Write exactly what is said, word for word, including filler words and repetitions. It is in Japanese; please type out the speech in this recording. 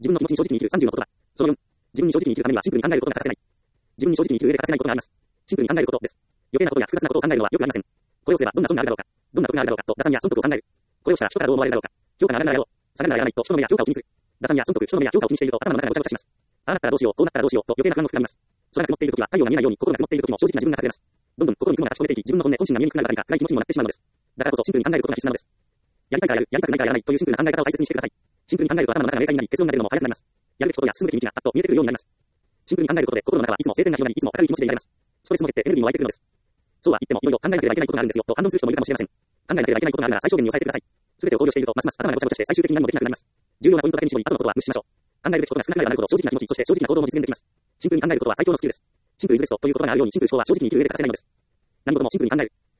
自分の気持ちに正直に生きるさんじゅうの言葉。そのよん、自分に正直に生きるためにはシンプルに考えることが欠かせない。自分に正直に生きる上で欠かせないことがあります。シンプルに考えることです。余計なことや複雑なことを考えるのはよくありません。これをすればどんな損があるだろうか、どんな得があるだろうかと打算や損得を考える。これをしたら人からどう思われるだろうか、評価が上がるならやろう、下がるならやらないと人の目や評価を気にする。打算や損得、人の目や評価を気にしていると頭の中がごちゃごちゃします。ああなったらどうしよう、こうなったらどうしようと余計な不安を膨らみます。空が曇っているときは太陽が見えないように心が曇っているときも正直な自分が隠れます。どんどん心に雲が立ち込めていき、自分の本音、本心が見えにくくなるばかりか暗い気持ちにもなってしまうのです。だからこそシンプルに考えることが必須なのです。やりたいからやる、やりたくないからやらないというシンプルな考え方を大切にしてください。シンプルに考えると頭の中が明快になり、結論が出るのも早くなります。やるべきことや進むべき道がパッと見えてくるようになります。シンプルに考えることで心の中はいつも晴天が広がり、いつも明るい気持ちでいられます。ストレスも減ってエネルギーも湧いてくるのです。そうは言ってもいろいろ考えなければいけないことがあるんですよと反論する人もいるかもしれません。考えなければいけないことがあるなら最小限に抑えてください。すべてを考慮しているとますます頭がごちゃごちゃして最終的に何もできなくなります。重要なポイントだけに絞り後のことは無視しましょう。考えるべきことが少なければなるほど正直な気持ち、そして正直な行動も実現できます。シンプルに考えることは最強のスキルです。シンプルイズベストという言葉があるようにシンプル思考は正直に生きる上で欠かせないのです。何事もシンプルに考える。